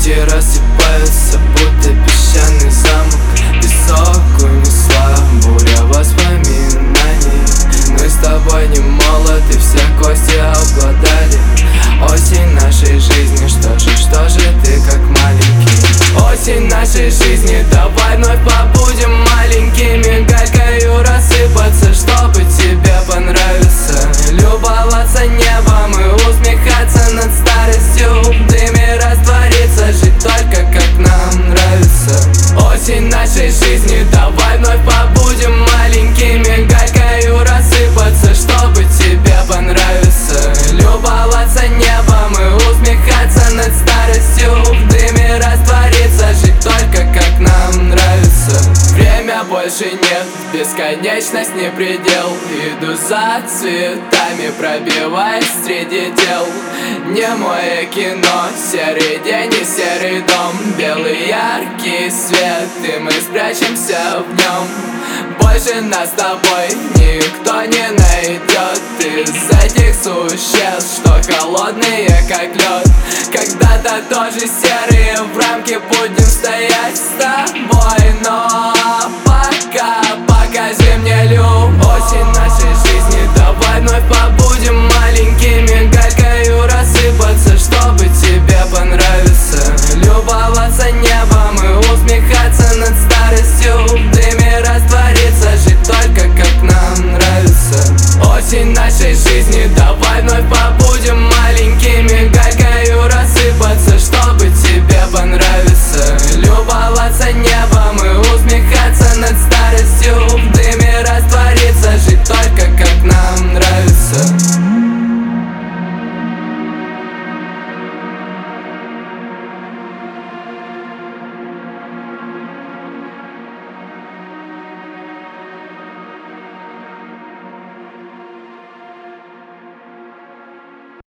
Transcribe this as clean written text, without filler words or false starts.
Звезды рассыпаются, будто песчаный замок. Песок унесла буря воспоминаний. Мы с тобой не молоды, все кости обглодали. Осень нашей жизни, что же ты как маленький. Осень нашей жизни, давай вновь побудем маленькими. Галькою рассыпаться, чтобы тебе понравиться. Любоваться небом и усмехаться над старостью. В дыме раствориться, жить только как нам нравится. Осень нашей жизни, давай вновь побудем маленькими. Галькою рассыпаться, чтобы тебе понравиться. Любоваться небом и усмехаться над старостью. В дыме раствориться, жить только как нам нравится. Время больше нет, бесконечность не предел. Иду за цветами, пробиваясь среди дел. Немое кино, серый день и серый дом. Белый яркий свет, и мы спрячемся в нем. Больше нас с тобой никто не найдет из этих существ, что холодные как лед. Когда-то тоже серые в рамке будем стоять с тобой. Но пока покажи мне любовь. Осень нашей жизни, давай вновь